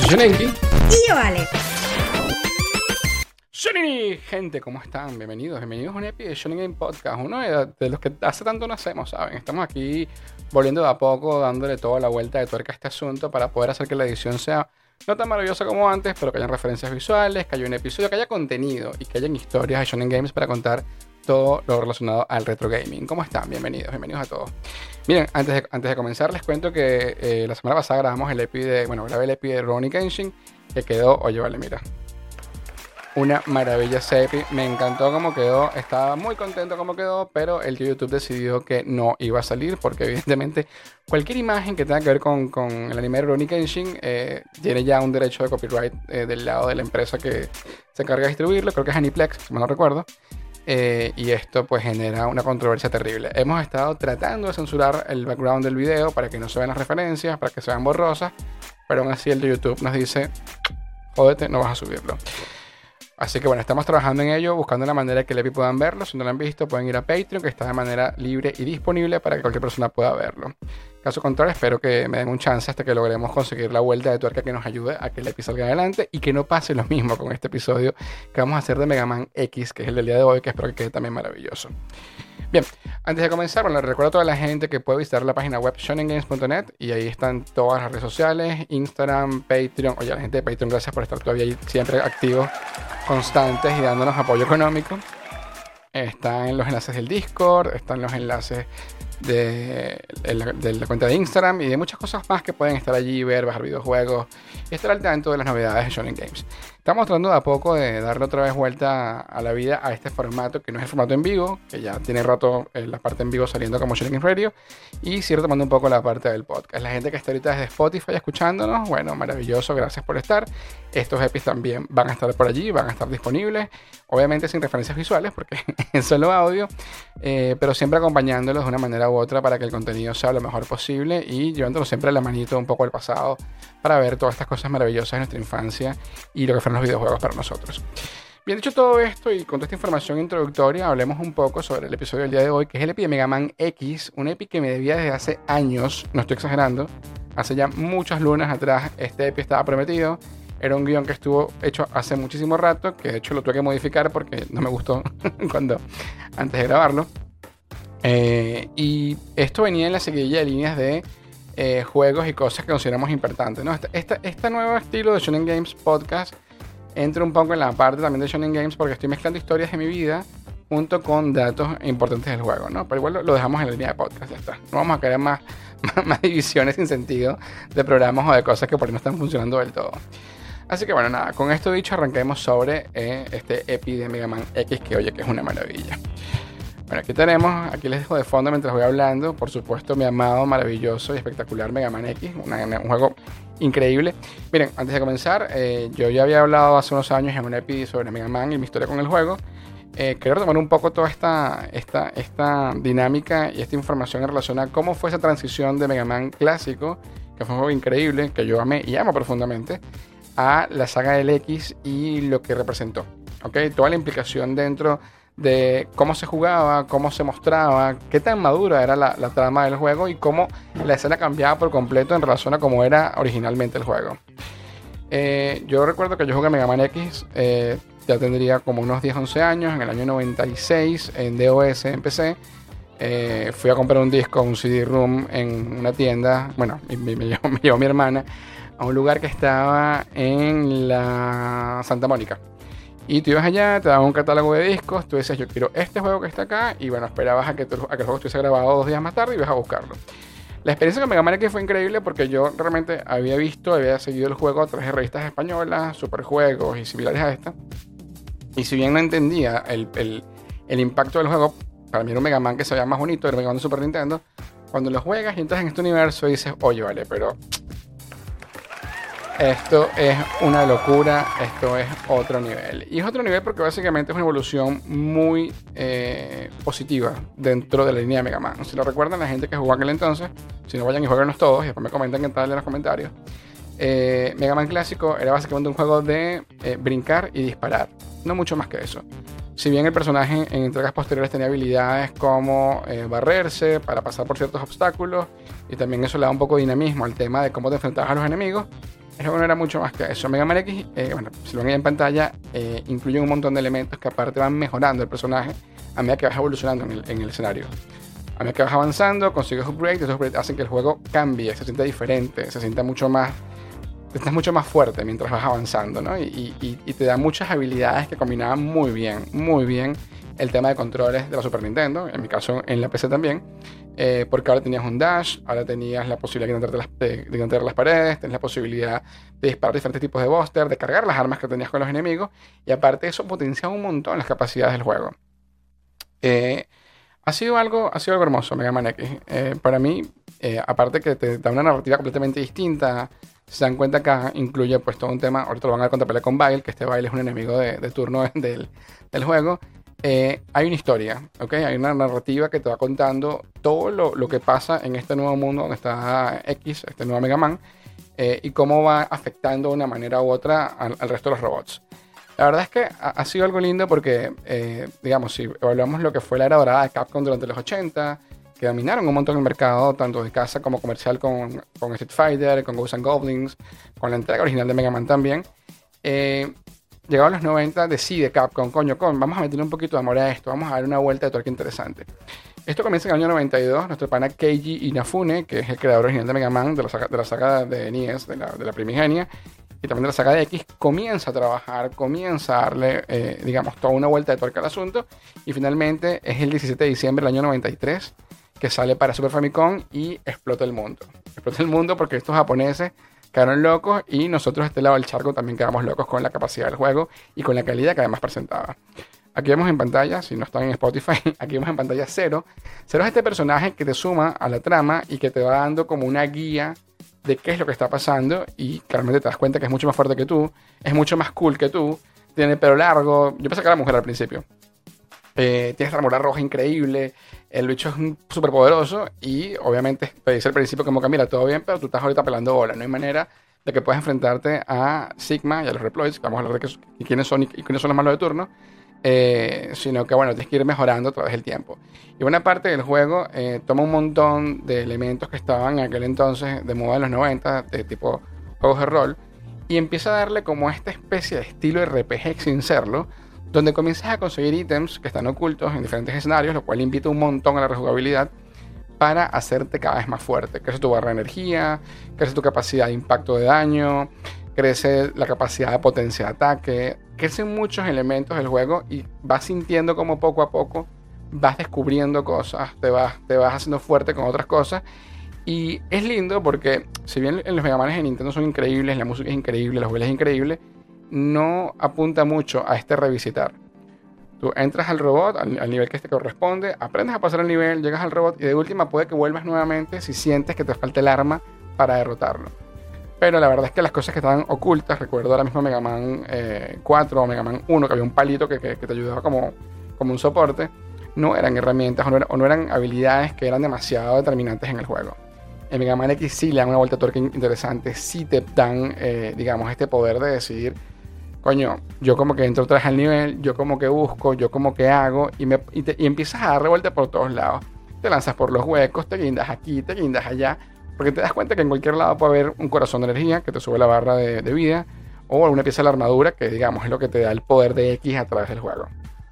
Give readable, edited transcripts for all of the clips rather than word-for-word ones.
Shonenki. Y yo, Ale. Shonen, gente, ¿cómo están? Bienvenidos a un episodio de Shonen Game Podcast. Uno de los que hace tanto no hacemos, ¿saben? Estamos aquí volviendo de a poco, dándole toda la vuelta de tuerca a este asunto para poder hacer que la edición sea no tan maravillosa como antes, pero que hayan referencias visuales, que haya un episodio, que haya contenido y que hayan historias de Shonen Games para contar todo lo relacionado al retro gaming. ¿Cómo están? Bienvenidos a todos. Miren, antes de comenzar les cuento que la semana pasada grabé el epi de Rurouni Kenshin, que quedó, oye, vale, mira, una maravilla ese epi, me encantó cómo quedó, estaba muy contento cómo quedó, pero el YouTube decidió que no iba a salir porque evidentemente cualquier imagen que tenga que ver con el anime de Rurouni Kenshin tiene ya un derecho de copyright del lado de la empresa que se encarga de distribuirlo, creo que es Aniplex, si mal no recuerdo. Y esto pues genera una controversia terrible. Hemos estado tratando de censurar el background del video para que no se vean las referencias, para que se vean borrosas, pero aún así el de YouTube nos dice, jódete, no vas a subirlo. Así que bueno, estamos trabajando en ello, buscando la manera que el epi puedan verlo. Si no lo han visto, pueden ir a Patreon, que está de manera libre y disponible para que cualquier persona pueda verlo. Caso contrario, espero que me den un chance hasta que logremos conseguir la vuelta de tuerca que nos ayude a que el epi salga adelante y que no pase lo mismo con este episodio que vamos a hacer de Mega Man X, que es el del día de hoy, que espero que quede también maravilloso. Bien, antes de comenzar, bueno, les recuerdo a toda la gente que puede visitar la página web shonengames.net y ahí están todas las redes sociales, Instagram, Patreon. Oye, la gente de Patreon, gracias por estar todavía ahí siempre activos, constantes y dándonos apoyo económico. Están los enlaces del Discord, están los enlaces de la cuenta de Instagram y de muchas cosas más que pueden estar allí, ver, bajar videojuegos y estar al tanto de las novedades de Shonen Games. Estamos tratando de a poco de darle otra vez vuelta a la vida a este formato, que no es el formato en vivo, que ya tiene rato la parte en vivo saliendo como Shonen Games Radio, y sí retomando un poco la parte del podcast. La gente que está ahorita desde Spotify escuchándonos, bueno, maravilloso, gracias por estar. Estos EPIs también van a estar por allí, van a estar disponibles, obviamente sin referencias visuales porque es solo audio, pero siempre acompañándolos de una manera u otra para que el contenido sea lo mejor posible y llevándolos siempre a la manito un poco al pasado para ver todas estas cosas maravillosas de nuestra infancia y lo que fueron los videojuegos para nosotros. Bien, dicho todo esto y con toda esta información introductoria, hablemos un poco sobre el episodio del día de hoy, que es el epi de Mega Man X, un epi que me debía desde hace años, no estoy exagerando, hace ya muchas lunas atrás. Este epi estaba prometido, era un guión que estuvo hecho hace muchísimo rato, que de hecho lo tuve que modificar porque no me gustó antes de grabarlo. Y esto venía en la seguidilla de líneas de juegos y cosas que consideramos importantes, ¿no? Este nuevo estilo de Shonen Games Podcast entra un poco en la parte también de Shonen Games porque estoy mezclando historias de mi vida junto con datos importantes del juego, ¿no? Pero igual lo dejamos en la línea de podcast, ya está. No vamos a querer más divisiones sin sentido de programas o de cosas que por ahí no están funcionando del todo. Así que bueno, nada, con esto dicho arranquemos sobre este epi de Mega Man X que oye que es una maravilla. Bueno, aquí les dejo de fondo mientras voy hablando, por supuesto, mi amado, maravilloso y espectacular Mega Man X, un juego increíble. Miren, antes de comenzar, yo ya había hablado hace unos años en un epi sobre Mega Man y mi historia con el juego. Quiero retomar un poco toda esta dinámica y esta información en relación a cómo fue esa transición de Mega Man clásico, que fue un juego increíble, que yo amé y amo profundamente, a la saga del X y lo que representó. ¿Okay? Toda la implicación dentro de cómo se jugaba, cómo se mostraba, qué tan madura era la trama del juego y cómo la escena cambiaba por completo en relación a cómo era originalmente el juego. Yo recuerdo que yo jugué Mega Man X, ya tendría como unos 10-11 años, en el año 96, en DOS, en PC. Fui a comprar un disco, un CD-ROOM en una tienda, bueno, me llevó mi hermana a un lugar que estaba en la Santa Mónica. Y tú ibas allá, te daban un catálogo de discos, tú decías, yo quiero este juego que está acá, y bueno, esperabas a que el juego estuviese grabado 2 días más tarde y ibas a buscarlo. La experiencia con Mega Man X fue increíble porque yo realmente había seguido el juego a través de revistas españolas, Superjuegos y similares a esta. Y si bien no entendía el impacto del juego, para mí era un Mega Man que se veía más bonito, era un Mega Man de Super Nintendo. Cuando lo juegas y entras en este universo dices, oye, vale, pero esto es una locura, esto es otro nivel. Y es otro nivel porque básicamente es una evolución muy positiva dentro de la línea de Mega Man. Si lo recuerdan la gente que jugó aquel entonces, si no vayan y jueguenlos todos y después me comentan qué tal en los comentarios. Mega Man clásico era básicamente un juego de brincar y disparar, no mucho más que eso. Si bien el personaje en entregas posteriores tenía habilidades como barrerse para pasar por ciertos obstáculos, y también eso le da un poco de dinamismo al tema de cómo te enfrentabas a los enemigos, El juego no era mucho más que eso. Mega Man X, bueno, si lo ven en pantalla, incluye un montón de elementos que aparte van mejorando el personaje a medida que vas evolucionando en el escenario. A medida que vas avanzando, consigues upgrades, esos upgrades hacen que el juego cambie, se sienta diferente, se sienta mucho más, te estás mucho más fuerte mientras vas avanzando, ¿no? Y te da muchas habilidades que combinaban muy bien el tema de controles de la Super Nintendo, en mi caso en la PC también, porque ahora tenías un dash, ahora tenías la posibilidad de encontrar las paredes, tenías la posibilidad de disparar diferentes tipos de buster, de cargar las armas que tenías con los enemigos, y aparte eso potenciaba un montón las capacidades del juego. Ha sido algo hermoso Mega Man X. Para mí, aparte que te da una narrativa completamente distinta, se dan cuenta que incluye pues todo un tema, ahorita lo van a dar contra pelea con Bile, que este Bile es un enemigo de turno del juego. Hay una historia, ¿ok? Hay una narrativa que te va contando todo lo que pasa en este nuevo mundo donde está X, este nuevo Mega Man, y cómo va afectando de una manera u otra al resto de los robots. La verdad es que ha sido algo lindo porque, digamos, si evaluamos lo que fue la era dorada de Capcom durante los 80, que dominaron un montón el mercado, tanto de casa como comercial, con Street Fighter, con Ghosts and Goblins, con la entrega original de Mega Man también. Llegaron los 90, decide Capcom, vamos a meterle un poquito de amor a esto, vamos a dar una vuelta de tuerca interesante. Esto comienza en el año 92, nuestro pana Keiji Inafune, que es el creador original de Mega Man, de la saga de NES, de la primigenia, y también de la saga de X, comienza a trabajar, comienza a darle, digamos, toda una vuelta de tuerca al asunto, y finalmente es el 17 de diciembre del año 93, que sale para Super Famicom y explota el mundo. Explota el mundo porque estos japoneses quedaron locos y nosotros de este lado del charco también quedamos locos con la capacidad del juego y con la calidad que además presentaba. Aquí vemos en pantalla, si no están en Spotify, aquí vemos en pantalla Zero. Zero es este personaje que te suma a la trama y que te va dando como una guía de qué es lo que está pasando y claramente te das cuenta que es mucho más fuerte que tú, es mucho más cool que tú, tiene el pelo largo. Yo pensé que era mujer al principio. Tiene esta armadura roja increíble, el bicho es súper poderoso y obviamente te dice al principio como que mira, todo bien, pero tú estás ahorita pelando bola, no hay manera de que puedas enfrentarte a Sigma y a los Reploids, que vamos a hablar de quiénes son y quiénes son los malos de turno, sino que bueno, tienes que ir mejorando a través del tiempo. Y buena parte del juego toma un montón de elementos que estaban en aquel entonces de moda en los 90, de tipo juegos de rol, y empieza a darle como esta especie de estilo RPG sin serlo, donde comienzas a conseguir ítems que están ocultos en diferentes escenarios, lo cual invita un montón a la rejugabilidad para hacerte cada vez más fuerte. Crece tu barra de energía, crece tu capacidad de impacto de daño, crece la capacidad de potencia de ataque, crecen muchos elementos del juego y vas sintiendo como poco a poco vas descubriendo cosas, te vas haciendo fuerte con otras cosas. Y es lindo porque si bien los Mega Man de Nintendo son increíbles, la música es increíble, los bailes es increíble, no apunta mucho a este revisitar. Tú entras al robot, al nivel que te corresponde, aprendes a pasar el nivel, llegas al robot y de última puede que vuelvas nuevamente si sientes que te falta el arma para derrotarlo. Pero la verdad es que las cosas que estaban ocultas, recuerdo ahora mismo Mega Man 4 o Mega Man 1, que había un palito que te ayudaba como un soporte, no eran herramientas o no eran habilidades que eran demasiado determinantes en el juego. En Mega Man X sí le dan una vuelta de tuerca interesante, sí te dan, digamos, este poder de decidir, coño, yo como que entro otra vez al nivel, yo como que busco, yo como que hago, y empiezas a dar revuelta por todos lados. Te lanzas por los huecos, te guindas aquí, te guindas allá, porque te das cuenta que en cualquier lado puede haber un corazón de energía que te sube la barra de vida, o alguna pieza de la armadura que, digamos, es lo que te da el poder de X a través del juego.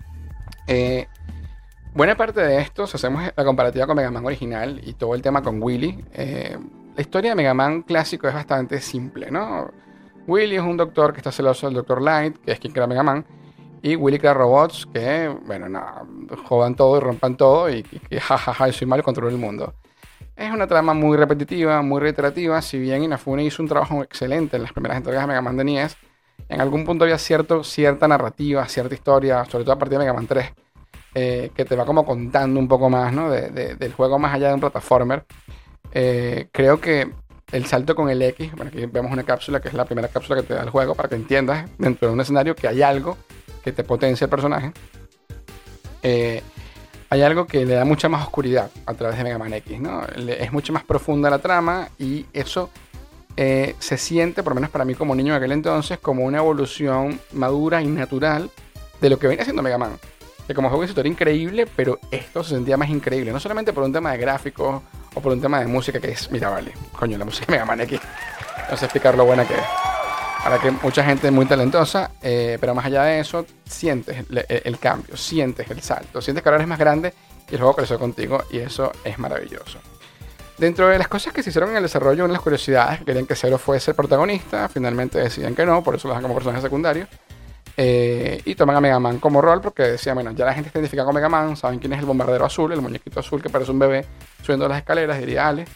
Buena parte de esto, si hacemos la comparativa con Mega Man original y todo el tema con Willy, la historia de Mega Man clásico es bastante simple, ¿no? Willy es un doctor que está celoso del Dr. Light, que es quien crea Mega Man, y Willy crea robots que, bueno, nada, jodan todo y rompan todo y jajaja, soy malo y controlo el mundo. Es una trama muy repetitiva, muy reiterativa, si bien Inafune hizo un trabajo excelente en las primeras entregas de Mega Man de NES, en algún punto había cierta narrativa, cierta historia, sobre todo a partir de Mega Man 3, que te va como contando un poco más, ¿no? del juego más allá de un plataformer. Creo que el salto con el X, bueno, aquí vemos una cápsula que es la primera cápsula que te da el juego para que entiendas dentro de un escenario que hay algo que te potencia el personaje. Hay algo que le da mucha más oscuridad a través de Mega Man X, ¿no? Es mucho más profunda la trama y eso se siente, por lo menos para mí como niño de aquel entonces, como una evolución madura y natural de lo que venía haciendo Mega Man. Que como juego de historia increíble, pero esto se sentía más increíble, no solamente por un tema de gráficos o por un tema de música que es, mira, vale, coño, la música de Mega Man X, no sé explicar lo buena que es. Ahora que mucha gente muy talentosa, pero más allá de eso, sientes el cambio, sientes el salto, sientes que ahora eres más grande y el juego creció contigo y eso es maravilloso. Dentro de las cosas que se hicieron en el desarrollo, una de las curiosidades que querían que Zero fuese el protagonista, finalmente deciden que no, por eso lo dejan como personaje secundario. Y toman a Mega Man como rol porque decían, bueno, ya la gente está identificada con Mega Man, saben quién es el bombardero azul, el muñequito azul que parece un bebé subiendo las escaleras, diría Ale.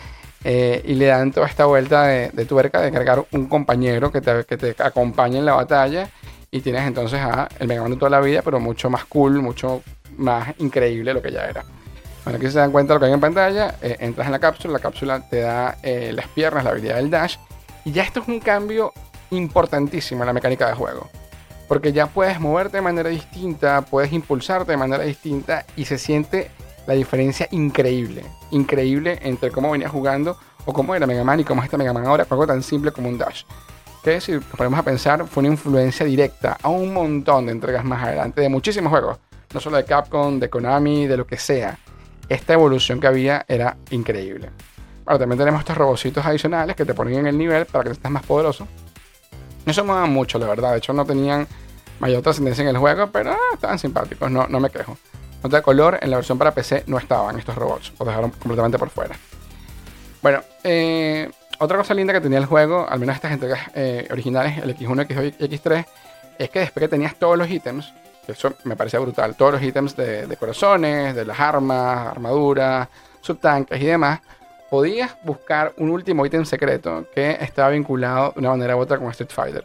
Y le dan toda esta vuelta de tuerca de cargar un compañero que te acompañe en la batalla. Y tienes entonces a el Mega Man de toda la vida, pero mucho más cool, mucho más increíble de lo que ya era. Bueno, aquí se dan cuenta de lo que hay en pantalla. Entras en la cápsula te da las piernas, la habilidad del dash. Y ya esto es un cambio importantísimo en la mecánica de juego. Porque ya puedes moverte de manera distinta, puedes impulsarte de manera distinta y se siente la diferencia increíble. Increíble entre cómo venías jugando o cómo era Mega Man y cómo es este Mega Man ahora con algo tan simple como un dash. Que si nos ponemos a pensar fue una influencia directa a un montón de entregas más adelante de muchísimos juegos. No solo de Capcom, de Konami, de lo que sea. Esta evolución que había era increíble. Ahora también tenemos estos robocitos adicionales que te ponen en el nivel para que estés más poderoso. No se muevan mucho, la verdad. De hecho, no tenían mayor trascendencia en el juego, pero estaban simpáticos. No me quejo. Nota de color, en la versión para PC no estaban estos robots. Los dejaron completamente por fuera. Bueno, otra cosa linda que tenía el juego, al menos estas entregas originales, el X1, X2 y X3, es que después que tenías todos los ítems, eso me parecía brutal, todos los ítems de corazones, de las armas, armaduras, subtanques y demás, podías buscar un último ítem secreto que estaba vinculado de una manera u otra con Street Fighter.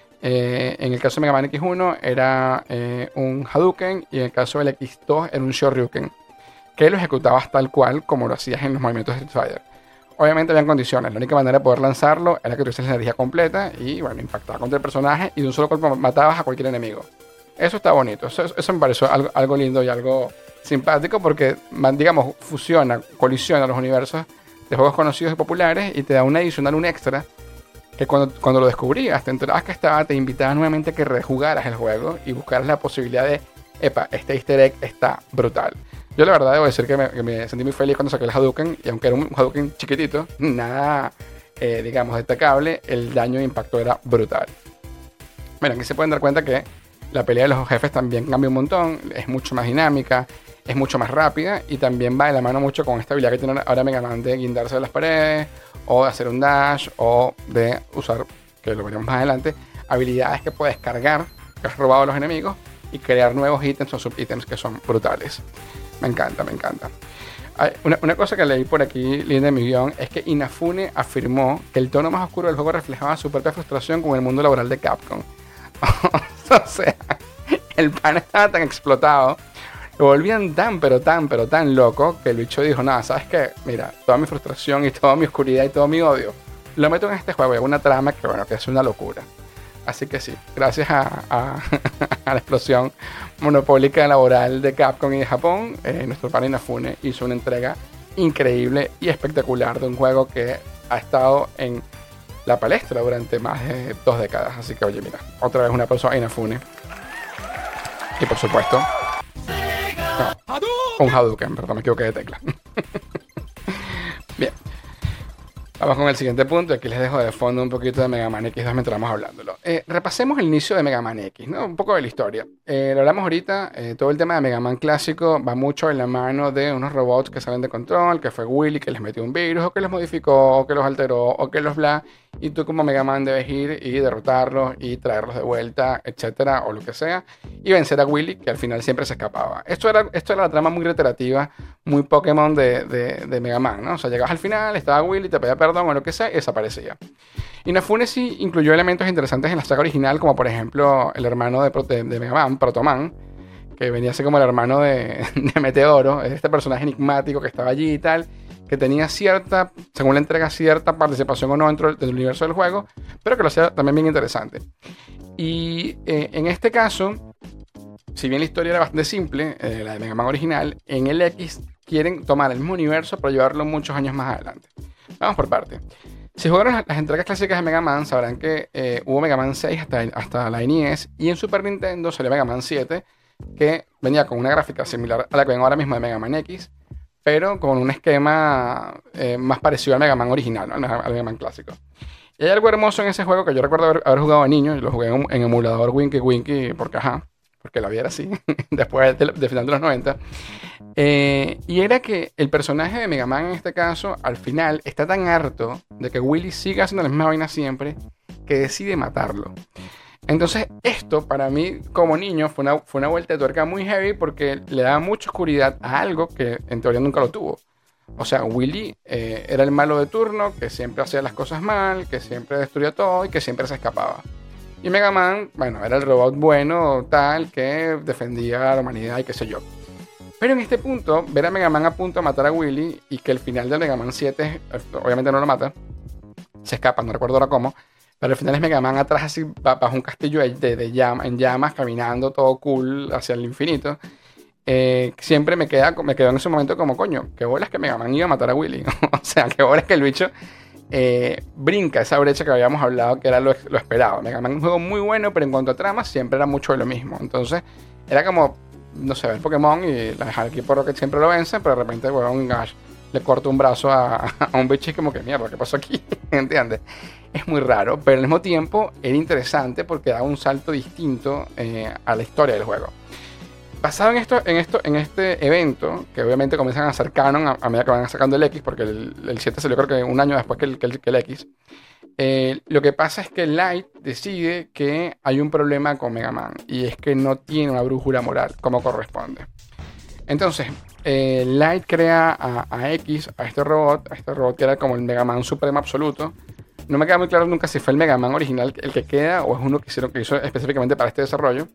En el caso de Mega Man X1 era un Hadouken y en el caso del X2 era un Shoryuken, que lo ejecutabas tal cual como lo hacías en los movimientos de Street Fighter. Obviamente habían condiciones, la única manera de poder lanzarlo era que tuvieses la energía completa y bueno, impactaba contra el personaje y de un solo golpe matabas a cualquier enemigo. Eso está bonito, eso me pareció algo lindo y algo simpático porque, digamos, colisiona los universos de juegos conocidos y populares y te da un adicional, un extra, que cuando lo descubrías, te enterabas que estaba, te invitaba nuevamente a que rejugaras el juego y buscaras la posibilidad de, este easter egg está brutal. Yo la verdad debo decir que me sentí muy feliz cuando saqué el Hadouken, y aunque era un Hadouken chiquitito, nada, digamos, destacable, el daño e impacto era brutal. Bueno, aquí se pueden dar cuenta que la pelea de los jefes también cambia un montón, es mucho más dinámica, es mucho más rápida y también va de la mano mucho con esta habilidad que tiene ahora Mega Man de guindarse de las paredes o de hacer un dash o de usar, que lo veremos más adelante, habilidades que puedes cargar, que has robado a los enemigos y crear nuevos ítems o subítems que son brutales. Me encanta, me encanta. Una cosa que leí por aquí, linda en mi guión, es que Inafune afirmó que el tono más oscuro del juego reflejaba su propia frustración con el mundo laboral de Capcom. O sea, el pan estaba tan explotado, lo volvían tan loco que el bicho dijo, nada, ¿sabes qué? Mira, toda mi frustración y toda mi oscuridad y todo mi odio lo meto en este juego y hago una trama que, bueno, que es una locura. Así que sí, gracias a la explosión monopólica laboral de Capcom y de Japón, nuestro pan Inafune hizo una entrega increíble y espectacular de un juego que ha estado en la palestra durante más de 2 décadas. Así que, oye, mira, otra vez un aplauso a Inafune. Y por supuesto, un Hadouken, perdón, me equivoqué de tecla. Bien. Vamos con el siguiente punto. Aquí les dejo de fondo un poquito de Mega Man X2 mientras vamos hablándolo. Repasemos el inicio de Mega Man X, ¿no? Un poco de la historia. Lo hablamos ahorita. Todo el tema de Mega Man clásico va mucho en la mano de unos robots que salen de control, que fue Willy que les metió un virus, o que los modificó, o que los alteró, o que los bla. Y tú como Mega Man debes ir y derrotarlos y traerlos de vuelta, etcétera, o lo que sea. Y vencer a Willy, que al final siempre se escapaba. Esto era la trama muy reiterativa, muy Pokémon de Mega Man, ¿no? O sea, llegabas al final, estaba Willy, te pedía perdón o lo que sea y desaparecía. Inafune sí incluyó elementos interesantes en la saga original, como por ejemplo el hermano de Mega Man, Protoman, que venía a ser como el hermano de Meteoro, este personaje enigmático que estaba allí y tal, que tenía cierta, según la entrega, cierta participación o no dentro del universo del juego, pero que lo hacía también bien interesante. Y en este caso, si bien la historia era bastante simple, la de Mega Man original, en el X quieren tomar el mismo universo para llevarlo muchos años más adelante. Vamos por parte. Si jugaron las entregas clásicas de Mega Man, sabrán que hubo Mega Man 6 hasta la NES, y en Super Nintendo salió Mega Man 7, que venía con una gráfica similar a la que ven ahora mismo de Mega Man X, pero con un esquema más parecido al Mega Man original, ¿no? Al Mega Man clásico. Y hay algo hermoso en ese juego que yo recuerdo haber jugado de niño, y lo jugué en emulador Winky Winky, porque la vida era así, después de final de los 90. Y era que el personaje de Mega Man en este caso, al final, está tan harto de que Willy siga haciendo la misma vaina siempre, que decide matarlo. Entonces, esto para mí, como niño, fue una vuelta de tuerca muy heavy porque le daba mucha oscuridad a algo que en teoría nunca lo tuvo. O sea, Willy era el malo de turno, que siempre hacía las cosas mal, que siempre destruía todo y que siempre se escapaba. Y Mega Man, bueno, era el robot bueno, tal, que defendía a la humanidad y qué sé yo. Pero en este punto, ver a Mega Man a punto de matar a Willy y que el final de Mega Man 7, obviamente no lo mata, se escapa, no recuerdo ahora cómo, pero al final es Mega Man atrás así, bajo un castillo en llamas, caminando todo cool hacia el infinito. Siempre me quedó en ese momento como, coño, qué bolas que Mega Man iba a matar a Willy. O sea, qué bolas que el bicho brinca esa brecha que habíamos hablado, que era lo esperado. Mega Man es un juego muy bueno, pero en cuanto a trama siempre era mucho de lo mismo. Entonces, era como, no sé, ver Pokémon y la dejar aquí por lo que siempre lo vencen, pero de repente, weón, le corto un brazo a un bicho y es como que mierda, ¿qué pasó aquí? ¿Entiendes? Es muy raro, pero al mismo tiempo era interesante porque da un salto distinto a la historia del juego. Basado en este evento, que obviamente comienzan a ser canon a medida que van sacando el X, porque el 7 salió creo que un año después que el X. Lo que pasa es que Light decide que hay un problema con Mega Man y es que no tiene una brújula moral como corresponde. Entonces, Light crea a X, a este robot que era como el Mega Man supremo absoluto. No me queda muy claro nunca si fue el Mega Man original el que queda o es uno que hizo específicamente para este desarrollo.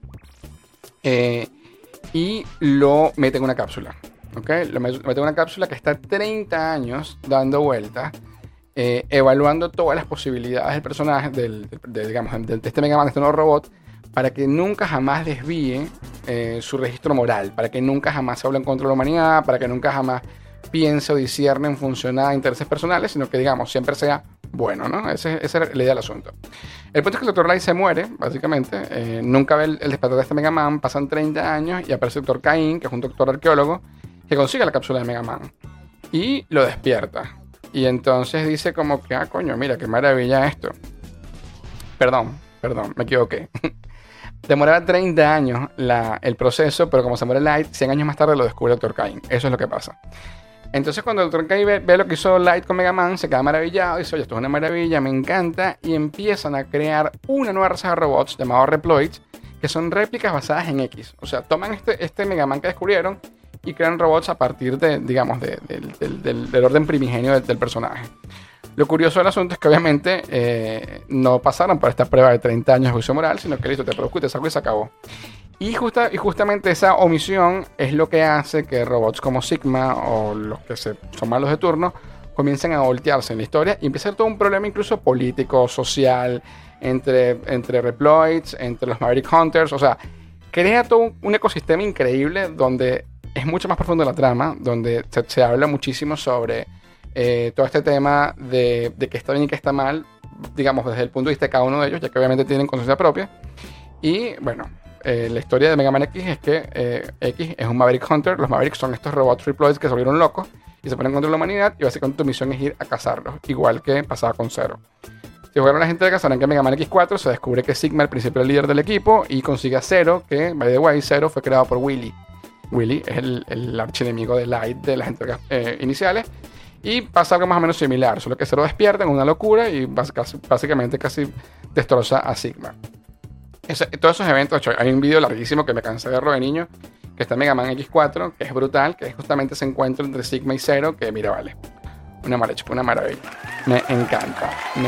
Y lo mete en una cápsula. ¿Okay? Lo mete en una cápsula que está 30 años dando vueltas, evaluando todas las posibilidades del personaje, de este Mega Man, de este nuevo robot, para que nunca jamás desvíe su registro moral, para que nunca jamás se hable en contra de la humanidad, para que nunca jamás piense o discierne en función a intereses personales, sino que, digamos, siempre sea bueno, ¿no? Esa es la idea del asunto. El punto es que el Dr. Light se muere, básicamente. Nunca ve el despertar de este Mega Man. Pasan 30 años y aparece el Dr. Cain, que es un doctor arqueólogo, que consigue la cápsula de Mega Man. Y lo despierta. Y entonces dice como que, coño, mira, qué maravilla esto. Perdón, me equivoqué. Demoraba 30 años el proceso, pero como se muere Light, 100 años más tarde lo descubre el Dr. Cain. Eso es lo que pasa. Entonces cuando el Dr. Cain ve lo que hizo Light con Mega Man, se queda maravillado, dice, oye, esto es una maravilla, me encanta, y empiezan a crear una nueva raza de robots llamados Reploids, que son réplicas basadas en X. O sea, toman este Mega Man que descubrieron y crean robots a partir del orden primigenio del personaje. Lo curioso del asunto es que obviamente no pasaron por esta prueba de 30 años de juicio moral, sino que listo, te produzco y te saco y se acabó. Y justamente esa omisión es lo que hace que robots como Sigma o los que son malos de turno comiencen a voltearse en la historia y empieza a ser todo un problema incluso político, social, entre Reploids, entre los Maverick Hunters. O sea, crea todo un ecosistema increíble donde es mucho más profundo la trama, donde se habla muchísimo sobre todo este tema de qué está bien y qué está mal, digamos, desde el punto de vista de cada uno de ellos, ya que obviamente tienen conciencia propia. Y bueno, la historia de Mega Man X es que X es un Maverick Hunter. Los Mavericks son estos robots Reploids que se volvieron locos y se ponen contra la humanidad, y básicamente tu misión es ir a cazarlos, igual que pasaba con Zero. Si jugaron la gente de sabrán que en Mega Man X4 se descubre que Sigma, el principal líder del equipo, y consigue a Zero, que, by the way, Zero fue creado por Willy. Willy es el archienemigo de Light de las entregas iniciales. Y pasa algo más o menos similar, solo que Zero despierta en una locura y básicamente casi destroza a Sigma. Todos esos eventos, hay un video larguísimo que me cansé de verlo de niño, que está en Mega Man X4, que es brutal, que es justamente ese encuentro entre Sigma y Zero, que mira, vale, una maravilla. Me encanta.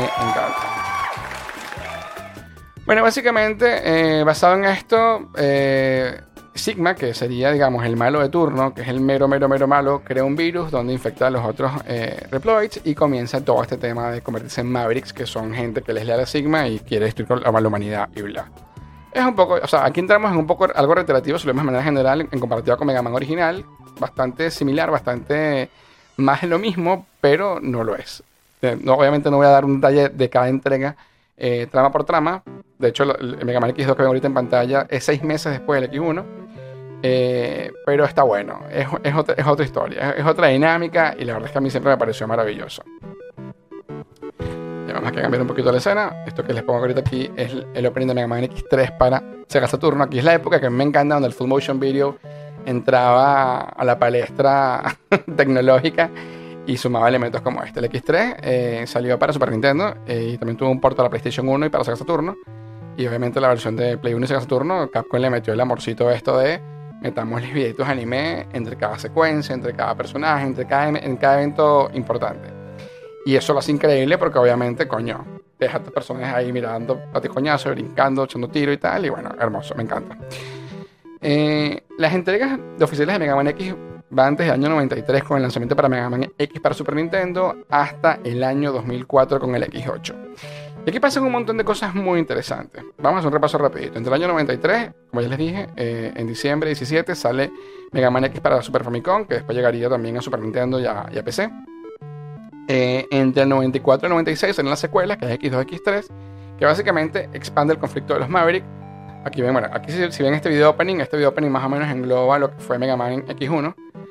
Bueno, básicamente, basado en esto, Sigma, que sería, digamos, el malo de turno, que es el mero malo, crea un virus donde infecta a los otros Reploids y comienza todo este tema de convertirse en Mavericks, que son gente que les lea a Sigma y quiere destruir a la humanidad y bla. Es un poco, o sea, aquí entramos en un poco algo reiterativo, si lo vemos de manera general, en comparativa con Mega Man original, bastante similar, bastante más de lo mismo, pero no lo es. Obviamente no voy a dar un detalle de cada entrega, trama por trama. De hecho, el Mega Man X2 que ven ahorita en pantalla es 6 meses después del X1. Pero está bueno, es otra historia, es otra dinámica, y la verdad es que a mí siempre me pareció maravilloso. vamos aquí a cambiar un poquito la escena. Esto que les pongo ahorita aquí es el opening de Mega Man X3 para Sega Saturno. Aquí es la época que me encanta, donde el full motion video entraba a la palestra tecnológica y sumaba elementos como este. El X3 salió para Super Nintendo y también tuvo un port a la PlayStation 1 y para Sega Saturno. Y obviamente la versión de Play 1 y Sega Saturno, Capcom le metió el amorcito esto de metamos videitos anime entre cada secuencia, entre cada personaje, en cada evento importante. Y eso lo hace increíble porque obviamente, coño, deja a estas personas ahí mirando paticoñazos, brincando, echando tiro y tal. Y bueno, hermoso, me encanta. Las entregas de oficiales de Mega Man X van desde el año 93 con el lanzamiento para Mega Man X para Super Nintendo hasta el año 2004 con el X8. Y aquí pasan un montón de cosas muy interesantes. Vamos a hacer un repaso rapidito. Entre el año 93, como ya les dije, en diciembre 17 sale Mega Man X para Super Famicom, que después llegaría también a Super Nintendo y a PC. Entre el 94 y el 96 salen las secuelas, que es X2, X3, que básicamente expande el conflicto de los Maverick. Aquí ven, bueno, aquí si ven este video opening más o menos engloba lo que fue Mega Man X1.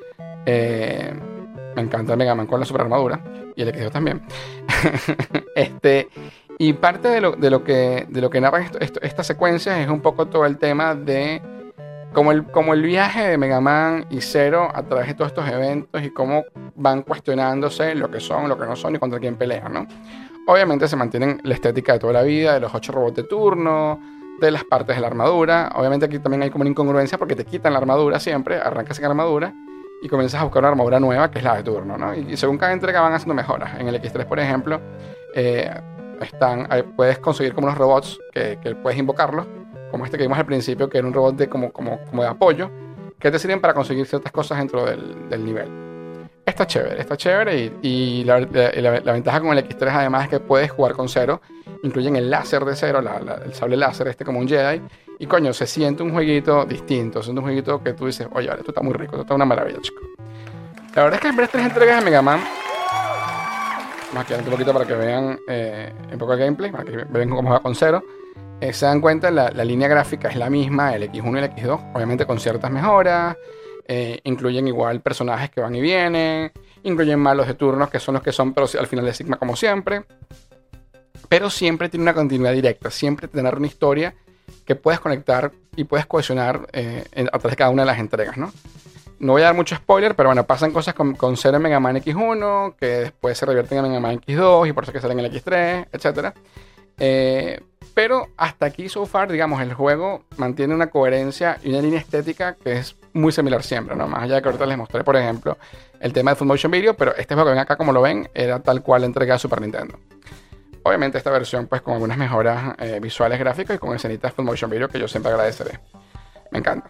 Me encanta el Mega Man con la super armadura y el X2 también. Y parte de lo que narran estas secuencias es un poco todo el tema de como el viaje de Mega Man y Zero a través de todos estos eventos y cómo van cuestionándose lo que son, lo que no son y contra quién pelean, ¿no? Obviamente se mantienen la estética de toda la vida, de los 8 robots de turno, de las partes de la armadura. Obviamente aquí también hay como una incongruencia porque te quitan la armadura siempre, arrancas sin armadura y comienzas a buscar una armadura nueva que es la de turno, ¿no? Y según cada entrega van haciendo mejoras. En el X3, por ejemplo, puedes conseguir como unos robots que puedes invocarlos, como este que vimos al principio, que era un robot de como de apoyo, que te sirven para conseguir ciertas cosas dentro del nivel. Está chévere y la ventaja con el X3 además es que puedes jugar con Zero. Incluyen el láser de Zero, el sable láser como un Jedi, y coño, se siente un jueguito distinto, se siente un jueguito que tú dices, oye, vale, esto está muy rico, esto está una maravilla, chico. La verdad es que en ver 3 entregas de Mega Man, vamos a quedar un poquito para que vean un poco el gameplay, para que vean cómo va con Zero. Se dan cuenta, la línea gráfica es la misma, el X1 y el X2, obviamente con ciertas mejoras. Incluyen igual personajes que van y vienen, incluyen malos de turnos que son los que son, pero al final de Sigma como siempre. Pero siempre tiene una continuidad directa, siempre tener una historia que puedes conectar y puedes cohesionar a través de cada una de las entregas, ¿no? No voy a dar mucho spoiler, pero bueno, pasan cosas con Zero en Mega Man X1, que después se revierten en Mega Man X2 y por eso que salen en el X3, etc. Pero hasta aquí, so far, digamos, el juego mantiene una coherencia y una línea estética que es muy similar siempre, ¿no? Más allá de que ahorita les mostré, por ejemplo, el tema de Full Motion Video, pero este juego que ven acá, como lo ven, era tal cual la entrega de Super Nintendo. Obviamente esta versión, pues, con algunas mejoras visuales, gráficas y con escenitas Full Motion Video que yo siempre agradeceré. Me encanta.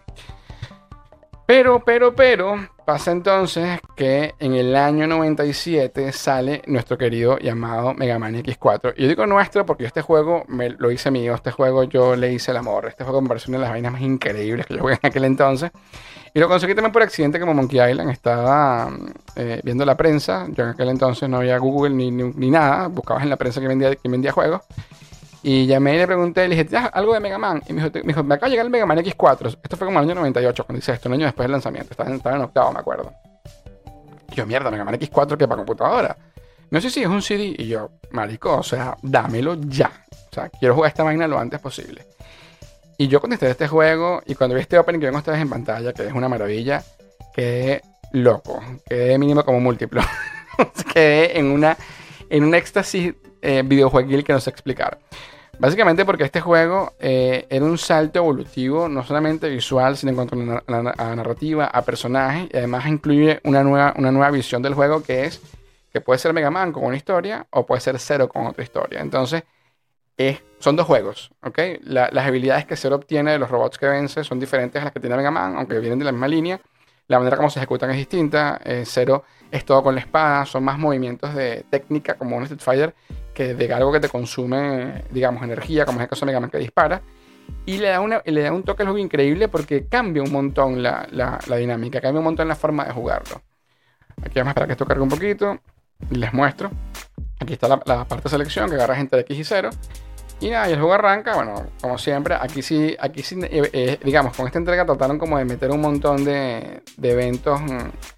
Pero, pasa entonces que en el año 97 sale nuestro querido llamado Mega Man X4. Y yo digo nuestro porque yo este juego lo hice mío, este juego yo le hice el amor. Este juego me pareció una de las vainas más increíbles que yo jugué en aquel entonces. Y lo conseguí también por accidente como Monkey Island. Estaba viendo la prensa, yo en aquel entonces no había Google ni nada, buscabas en la prensa que vendía juegos. Y llamé y le pregunté, le dije, ¿tienes algo de Mega Man? Y me dijo, me acaba de llegar el Mega Man X4. Esto fue como el año 98, cuando hice esto, un año después del lanzamiento. Estaba en octavo, me acuerdo. Y yo, mierda, Mega Man X4, ¿qué para computadora? No sé si es un CD. Y yo, marico, o sea, dámelo ya. O sea, quiero jugar esta vaina lo antes posible. Y yo cuando instalé este juego y cuando vi este opening que ven ustedes en pantalla, que es una maravilla, quedé loco. Quedé mínimo como múltiplo. Quedé en un éxtasis videojueguil que no sé explicar. Básicamente porque este juego era un salto evolutivo, no solamente visual, sino en cuanto a narrativa, a personajes, y además incluye una nueva visión del juego que puede ser Mega Man con una historia o puede ser Zero con otra historia. Entonces, son dos juegos, ¿ok? Las habilidades que Zero obtiene de los robots que vence son diferentes a las que tiene Mega Man, aunque vienen de la misma línea. La manera como se ejecutan es distinta. Zero es todo con la espada, son más movimientos de técnica como un Street Fighter que de algo que te consume, digamos, energía, como es el caso de Mega Man que dispara. Y le da un toque al juego increíble porque cambia un montón la dinámica, cambia un montón la forma de jugarlo. Aquí vamos a esperar que esto cargue un poquito y les muestro. Aquí está la parte de selección que agarras entre X y 0. Y nada, y el juego arranca, bueno, como siempre, aquí sí digamos, con esta entrega trataron como de meter un montón de eventos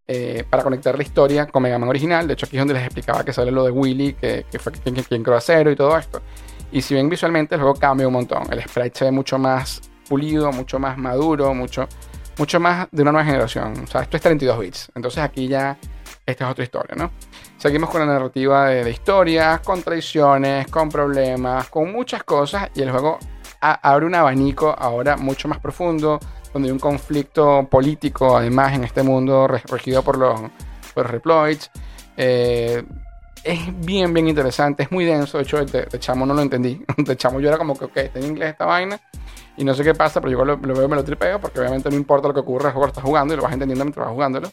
para conectar la historia con Mega Man original. De hecho, aquí es donde les explicaba que sale lo de Willy, que fue quien creó a Zero y todo esto. Y si bien visualmente el juego cambia un montón, el sprite se ve mucho más pulido, mucho más maduro, mucho más de una nueva generación. O sea, esto es 32 bits. Entonces aquí ya esta es otra historia, ¿no? Seguimos con la narrativa de historias, con traiciones, con problemas, con muchas cosas. Y el juego abre un abanico ahora mucho más profundo, donde hay un conflicto político, además, en este mundo regido por los Reploids. Es bien interesante, es muy denso. De hecho, de chamo no lo entendí. De chamo yo era como que, ok, está en inglés esta vaina y no sé qué pasa, pero yo lo veo y me lo tripeo, porque obviamente no importa lo que ocurra, el juego lo estás jugando y lo vas entendiendo mientras vas jugándolo.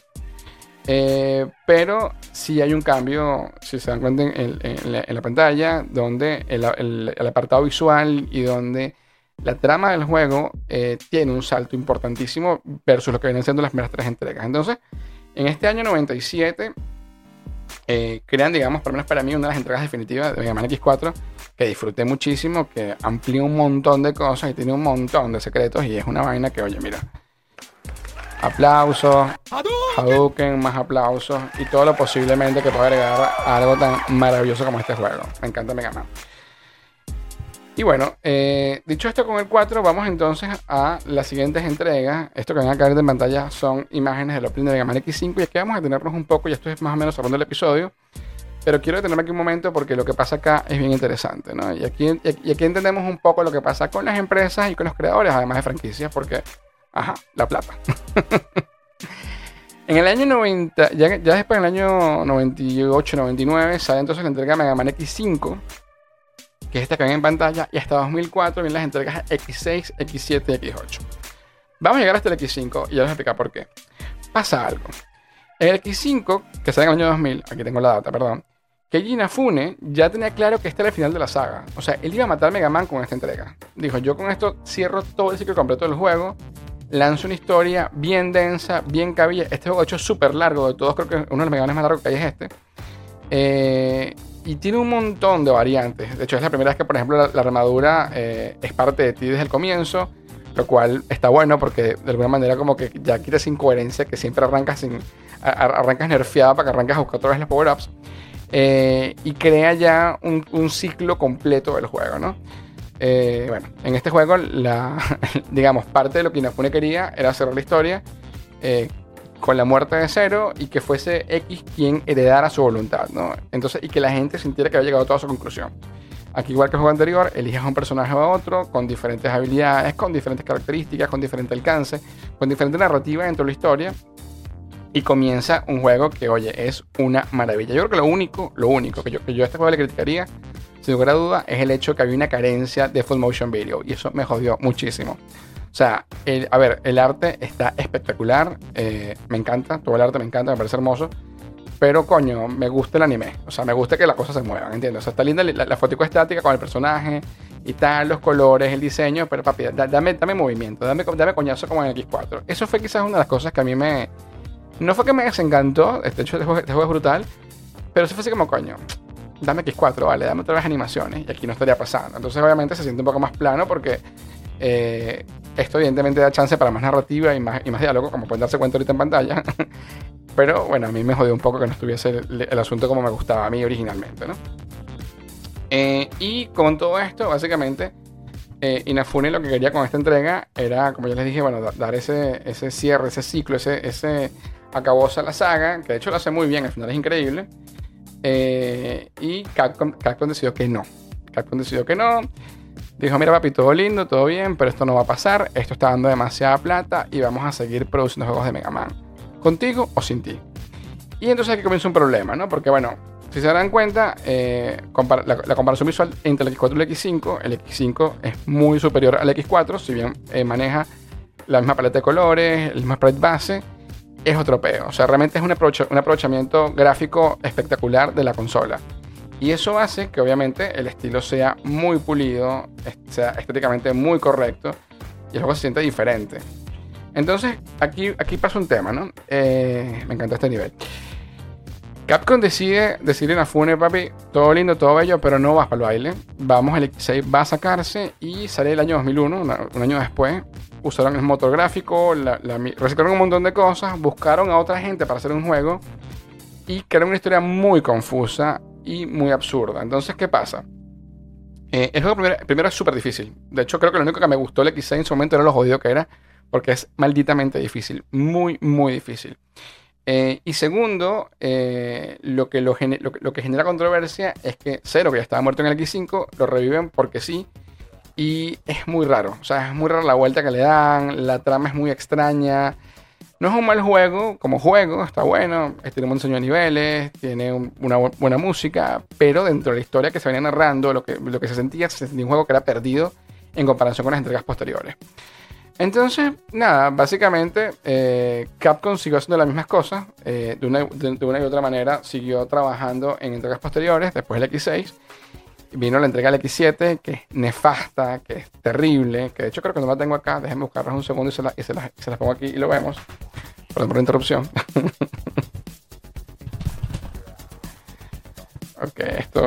Pero sí hay un cambio, si se dan cuenta, en la pantalla, donde el apartado visual y donde la trama del juego tiene un salto importantísimo versus lo que vienen siendo las primeras 3 entregas. Entonces, en este año 97 crean, digamos, por lo menos para mí, una de las entregas definitivas de Mega Man X4 que disfruté muchísimo, que amplía un montón de cosas y tiene un montón de secretos, y es una vaina que, oye, mira, aplausos, Hadouken, más aplausos y todo lo posiblemente que pueda agregar a algo tan maravilloso como este juego. Me encanta Mega Man. Y bueno, dicho esto con el 4, vamos entonces a las siguientes entregas. Esto que van a caer en pantalla son imágenes del opening de Mega Man X5, y aquí vamos a detenernos un poco, y esto es más o menos cerrando el episodio, pero quiero detenerme aquí un momento porque lo que pasa acá es bien interesante, ¿no? Y aquí entendemos un poco lo que pasa con las empresas y con los creadores, además de franquicias, porque, ajá, la plata. En el año 90, ya después, en el año 98-99, sale entonces la entrega Mega Man X5, que es esta que ven en pantalla, y hasta 2004 vienen las entregas X6, X7 y X8. Vamos a llegar hasta el X5 y ya les voy a explicar por qué. Pasa algo. En el X5, que sale en el año 2000, aquí tengo la data, perdón, Keiji Inafune ya tenía claro que este era el final de la saga. O sea, él iba a matar a Mega Man con esta entrega. Dijo, yo con esto cierro todo el ciclo completo del juego, lanzo una historia bien densa, bien cabilla. Este juego, de hecho, es súper largo. De todos, creo que uno de los Mega Man más largos que hay es este. Y tiene un montón de variantes. De hecho, es la primera vez que, por ejemplo, la armadura es parte de ti desde el comienzo, lo cual está bueno porque de alguna manera como que ya quitas incoherencia, que siempre arrancas nerfeado para que arranques a buscar otra vez los power-ups. Y crea ya un ciclo completo del juego, ¿no? Bueno, en este juego, digamos, parte de lo que Inafune quería era cerrar la historia con la muerte de Zero, y que fuese X quien heredara su voluntad, ¿no? Entonces, y que la gente sintiera que había llegado a toda su conclusión. Aquí, igual que el juego anterior, eliges a un personaje o a otro con diferentes habilidades, con diferentes características, con diferente alcance, con diferente narrativa dentro de la historia, y comienza un juego que, oye, es una maravilla. Yo creo que lo único que yo a este juego le criticaría, sin lugar a duda, es el hecho que había una carencia de full motion video, y eso me jodió muchísimo. O sea, el arte está espectacular, me encanta, todo el arte me encanta, me parece hermoso, pero coño, me gusta el anime, o sea, me gusta que las cosas se muevan, ¿entiendes? O sea, está linda la fotico estática con el personaje y tal, los colores, el diseño, pero papi, dame movimiento, dame coñazo como en el X4. Eso fue quizás una de las cosas que a mí no fue que me desencantó, de hecho este juego es brutal, pero sí fue así como, coño, dame X4, vale, dame otra vez animaciones, y aquí no estaría pasando. Entonces obviamente se siente un poco más plano porque esto evidentemente da chance para más narrativa y más diálogo, como pueden darse cuenta ahorita en pantalla. Pero bueno, a mí me jodió un poco que no estuviese el asunto como me gustaba a mí originalmente, ¿no? Y con todo esto, básicamente, Inafune lo que quería con esta entrega era, como ya les dije, bueno, dar ese cierre, ese ciclo, ese acabose a la saga, que de hecho lo hace muy bien, al final es increíble. Y Capcom decidió que no. Dijo, mira papi, todo lindo, todo bien, pero esto no va a pasar, esto está dando demasiada plata y vamos a seguir produciendo juegos de Mega Man, contigo o sin ti. Y entonces aquí comienza un problema, ¿no? Porque bueno, si se dan cuenta, la comparación visual entre el X4 y el X5, el X5 es muy superior al X4, si bien maneja la misma paleta de colores, el mismo sprite base, es otro peo. O sea, realmente es un aprovechamiento gráfico espectacular de la consola. Y eso hace que obviamente el estilo sea muy pulido, sea estéticamente muy correcto, y el juego se siente diferente. Entonces, aquí pasa un tema, ¿no? Me encanta este nivel. Capcom decide decirle a Inafune, papi, todo lindo, todo bello, pero no vas para el baile. Vamos, el X6 va a sacarse, y sale el año 2001, un año después, usaron el motor gráfico, reciclaron un montón de cosas, buscaron a otra gente para hacer un juego y crearon una historia muy confusa y muy absurda. Entonces, ¿qué pasa? El juego primero es súper difícil. De hecho, creo que lo único que me gustó el X6 en su momento era lo jodido que era, porque es malditamente difícil, muy, muy difícil. Y segundo, lo que genera controversia es que Zero, que ya estaba muerto en el X5, lo reviven porque sí. Y es muy raro, o sea, es muy rara la vuelta que le dan, la trama es muy extraña. No es un mal juego, como juego, está bueno, tiene un buen diseño de niveles, tiene una buena música, pero dentro de la historia que se venía narrando, lo que se sentía un juego que era perdido en comparación con las entregas posteriores. Entonces, nada, básicamente Capcom siguió haciendo las mismas cosas, de una y otra manera, siguió trabajando en entregas posteriores, después del X6. Vino la entrega del X7, que es nefasta, que es terrible, que de hecho creo que no la tengo acá. Déjenme buscarlas un segundo y se las pongo aquí y lo vemos. Perdón por la interrupción. Ok,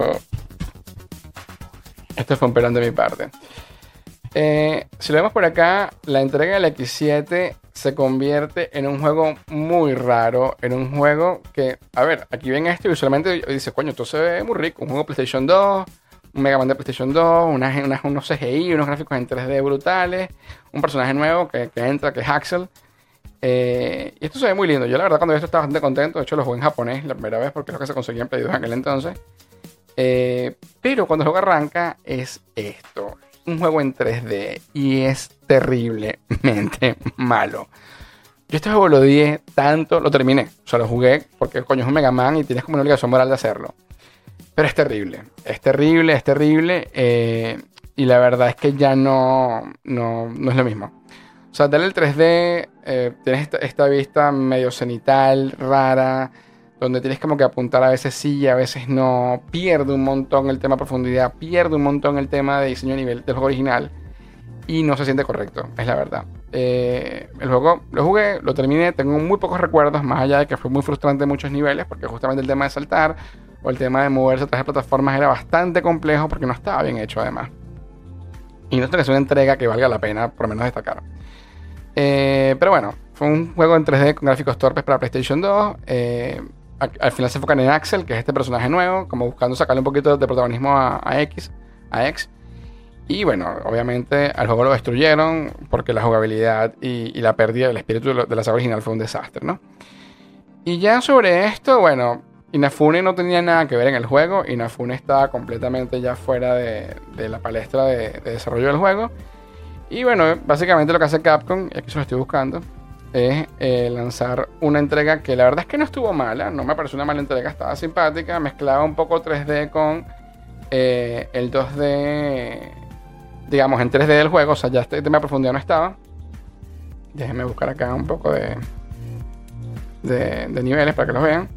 esto fue un pelón de mi parte. Si lo vemos por acá, la entrega del X7 se convierte en un juego muy raro, en un juego que, a ver, aquí ven esto y visualmente dice, coño, esto se ve muy rico, un juego de PlayStation 2, un Mega Man de PlayStation 2, unos CGI, unos gráficos en 3D brutales, un personaje nuevo que entra, que es Axel. Y esto se ve muy lindo. Yo la verdad cuando vi esto estaba bastante contento. De hecho lo jugué en japonés la primera vez porque es lo que se conseguía en Play 2 en aquel entonces. Pero cuando el juego arranca es esto. Un juego en 3D y es terriblemente malo. Yo este juego lo odié tanto, lo terminé. O sea, lo jugué porque coño es un Mega Man y tienes como una obligación moral de hacerlo. Pero es terrible, es terrible, es terrible. Y la verdad es que ya no es lo mismo. O sea, darle el 3D, tienes esta vista medio cenital, rara, donde tienes como que apuntar a veces sí y a veces no. Pierde un montón el tema de profundidad, pierde un montón el tema de diseño de nivel del juego original. Y no se siente correcto, es la verdad. El juego lo jugué, lo terminé, tengo muy pocos recuerdos, más allá de que fue muy frustrante en muchos niveles, porque justamente el tema de saltar o el tema de moverse a través de plataformas era bastante complejo porque no estaba bien hecho además. Y no es que sea una entrega que valga la pena, por lo menos destacar. Pero bueno, fue un juego en 3D con gráficos torpes para PlayStation 2. Al final se enfocan en Axel, que es este personaje nuevo, como buscando sacarle un poquito de protagonismo a X. Y bueno, obviamente al juego lo destruyeron porque la jugabilidad y la pérdida del espíritu de la saga original fue un desastre, ¿no? Y ya sobre esto, bueno, Inafune no tenía nada que ver en el juego. Inafune estaba completamente ya fuera de la palestra de desarrollo del juego. Y bueno, básicamente lo que hace Capcom, y aquí se lo estoy buscando, es lanzar una entrega que la verdad es que no estuvo mala. No me pareció una mala entrega, estaba simpática. Mezclaba un poco 3D con el 2D, digamos, en 3D del juego. O sea, ya este tema de profundidad no estaba. Déjenme buscar acá un poco de niveles para que los vean.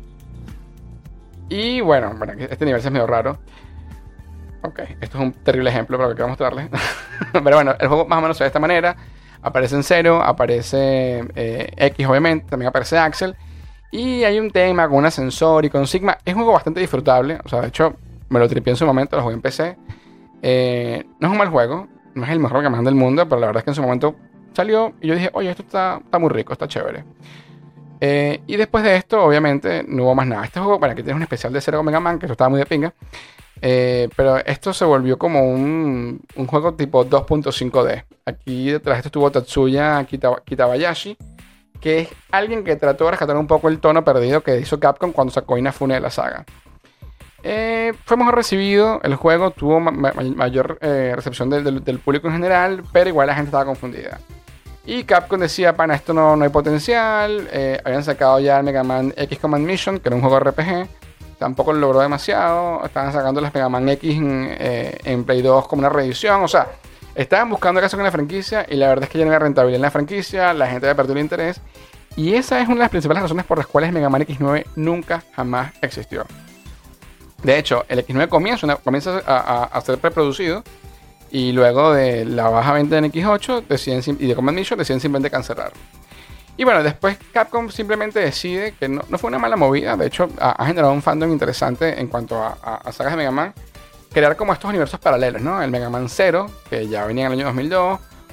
Y bueno, este nivel es medio raro. Ok, esto es un terrible ejemplo para lo que quiero mostrarles. Pero bueno, el juego más o menos se ve de esta manera. Aparece en Zero, aparece X obviamente, también aparece Axel. Y hay un tema con un ascensor y con Sigma. Es un juego bastante disfrutable. O sea, de hecho, me lo tripié en su momento, lo jugué en PC. No es un mal juego, no es el mejor Mega Man del mundo, pero la verdad es que en su momento salió y yo dije, oye, esto está muy rico, está chévere. Y después de esto, obviamente, no hubo más nada. Este juego, bueno, aquí tienes un especial de Zero con Mega Man, que eso estaba muy de pinga. Pero esto se volvió como un juego tipo 2.5D. Aquí detrás de esto estuvo Tatsuya Kitabayashi, que es alguien que trató de rescatar un poco el tono perdido que hizo Capcom cuando sacó Inafune de la saga. Fue mejor recibido, el juego tuvo mayor recepción del público en general, pero igual la gente estaba confundida. Y Capcom decía, pana, esto no hay potencial. Habían sacado ya el Mega Man X Command Mission, que era un juego RPG. Tampoco lo logró demasiado. Estaban sacando las Mega Man X en Play 2 como una reedición. O sea, estaban buscando qué hacer con la franquicia y la verdad es que ya no había rentabilidad en la franquicia. La gente había perdido el interés. Y esa es una de las principales razones por las cuales Mega Man X9 nunca jamás existió. De hecho, el X9 comienza a ser preproducido. Y luego de la baja venta en X8 y de Command Mission deciden simplemente cancelarlo. Y bueno, después Capcom simplemente decide que no fue una mala movida. De hecho, ha generado un fandom interesante en cuanto a sagas de Mega Man. Crear como estos universos paralelos, ¿no? El Mega Man 0, que ya venía en el año 2002.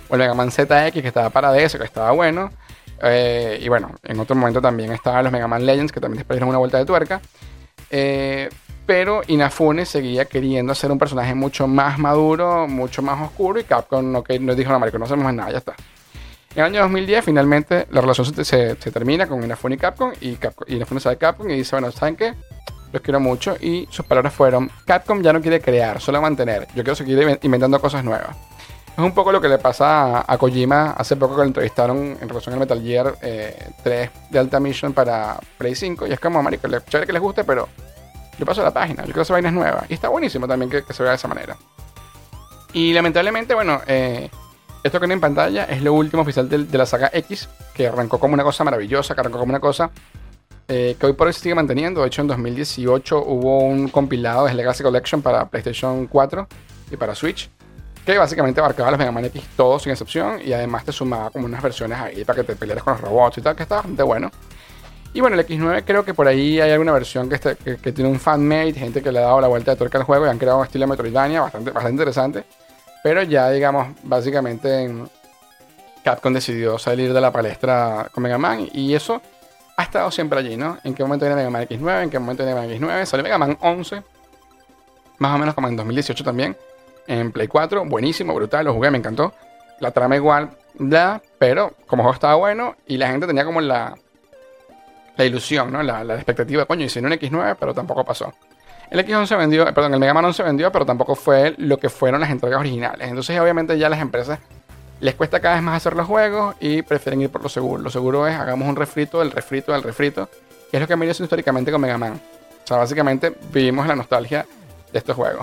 o el Mega Man ZX que estaba para DS, que estaba bueno. Y bueno, en otro momento también estaban los Mega Man Legends, que también después dieron una vuelta de tuerca. Pero Inafune seguía queriendo hacer un personaje mucho más maduro, mucho más oscuro, y Capcom no dijo, no, marico, no hacemos más nada, ya está. En el año 2010 finalmente la relación se termina con Inafune y Capcom, y Inafune sale de Capcom y dice, bueno, ¿saben qué? Los quiero mucho, y sus palabras fueron, Capcom ya no quiere crear, solo mantener, yo quiero seguir inventando cosas nuevas. Es un poco lo que le pasa a Kojima hace poco que lo entrevistaron en relación al Metal Gear 3 de Alta Mission para Play 5, y es como, marico, chévere que les guste, pero yo paso la página, yo quiero hacer vainas nuevas, y está buenísimo también que se vea de esa manera. Y lamentablemente, bueno, esto que viene en pantalla es lo último oficial de la saga X, que arrancó como una cosa maravillosa, que arrancó como una cosa que hoy por hoy se sigue manteniendo. De hecho, en 2018 hubo un compilado de Legacy Collection para PlayStation 4 y para Switch, que básicamente abarcaba los Mega Man X todos sin excepción, y además te sumaba como unas versiones ahí para que te pelearas con los robots y tal, que está bastante bueno. Y bueno, el X9 creo que por ahí hay alguna versión que tiene un fan-made, gente que le ha dado la vuelta de tuerca al juego y han creado un estilo Metroidvania bastante interesante. Pero ya, digamos, básicamente Capcom decidió salir de la palestra con Mega Man, y eso ha estado siempre allí, ¿no? ¿En qué momento viene Mega Man X9? ¿En qué momento viene Mega Man X9? Salió Mega Man 11, más o menos como en 2018 también, en Play 4, buenísimo, brutal, lo jugué, me encantó. La trama igual, pero como juego estaba bueno, y la gente tenía como la ilusión, ¿no? La expectativa, coño, hicieron un X9, pero tampoco pasó. El X11 vendió, perdón, el Mega Man 11 vendió, pero tampoco fue lo que fueron las entregas originales. Entonces, obviamente, ya a las empresas les cuesta cada vez más hacer los juegos y prefieren ir por lo seguro. Lo seguro es, hagamos un refrito del refrito del refrito, que es lo que han venido haciendo históricamente con Mega Man. O sea, básicamente vivimos la nostalgia de estos juegos.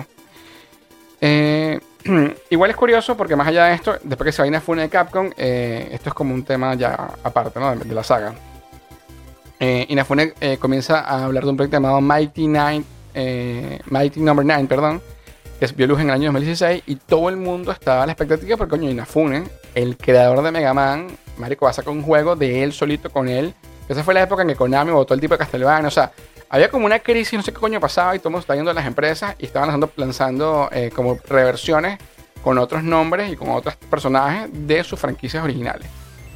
Igual es curioso porque más allá de esto, después que se va a Inafune de Capcom, esto es como un tema ya aparte, ¿no? de la saga. Inafune comienza a hablar de un proyecto llamado Mighty Number 9, perdón, que vio luz en el año 2016, y todo el mundo estaba a la expectativa porque, coño, Inafune, el creador de Mega Man, marico, va a sacar un juego de él solito con él. Esa fue la época en que Konami votó el tipo de Castlevania, o sea, había como una crisis, no sé qué coño pasaba, y todo el mundo estaba yendo a las empresas y estaban lanzando como reversiones con otros nombres y con otros personajes de sus franquicias originales.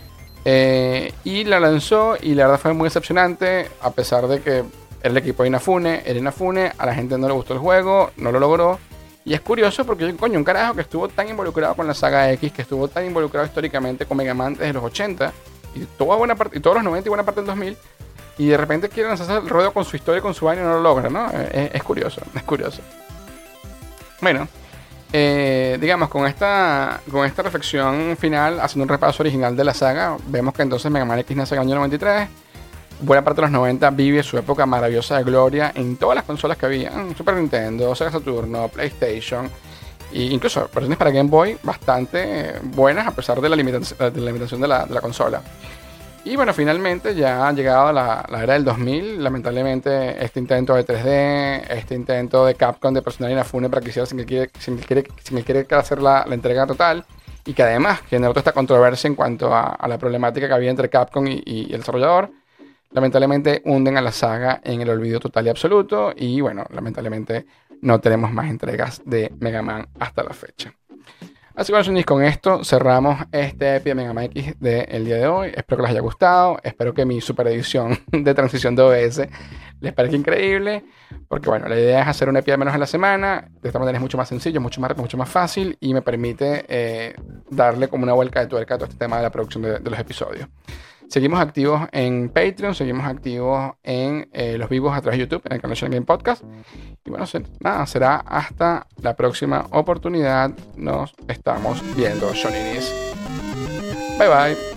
Y la lanzó, y la verdad fue muy decepcionante, a pesar de que era el equipo de Inafune, a la gente no le gustó el juego, no lo logró. Y es curioso porque, coño, un carajo que estuvo tan involucrado con la saga X, que estuvo tan involucrado históricamente con Mega Man desde los 80 y todos los 90 y buena parte del 2000, y de repente quieren hacer el ruedo con su historia y con su vaina y no lo logra, ¿no? Es curioso. Bueno, digamos, con esta reflexión final, haciendo un repaso original de la saga, vemos que entonces Mega Man X nace en el año 93. Buena parte de los 90 vive su época maravillosa de gloria en todas las consolas que había: Super Nintendo, Sega Saturno, PlayStation, e incluso versiones para Game Boy bastante buenas a pesar de la limitación de la consola. Y bueno, finalmente ya ha llegado la era del 2000. Lamentablemente, este intento de 3D, este intento de Capcom de presionar a Inafune para que hiciera sin que quiere hacer la entrega total, y que además generó toda esta controversia en cuanto a la problemática que había entre Capcom y el desarrollador, lamentablemente hunden a la saga en el olvido total y absoluto. Y bueno, lamentablemente no tenemos más entregas de Mega Man hasta la fecha. Así que bueno, con esto cerramos este EPI de Mega Man X del día de hoy. Espero que les haya gustado. Espero que mi super edición de transición de OBS les parezca increíble, porque bueno, la idea es hacer un EPI al menos en la semana. De esta manera es mucho más sencillo, mucho más fácil, y me permite darle como una vuelta de tuerca a todo este tema de la producción de los episodios. Seguimos activos en Patreon, seguimos activos en los vivos a través de YouTube, en el canal Shonen Game Podcast. Y bueno, nada, será hasta la próxima oportunidad. Nos estamos viendo, Shoninis. Bye bye.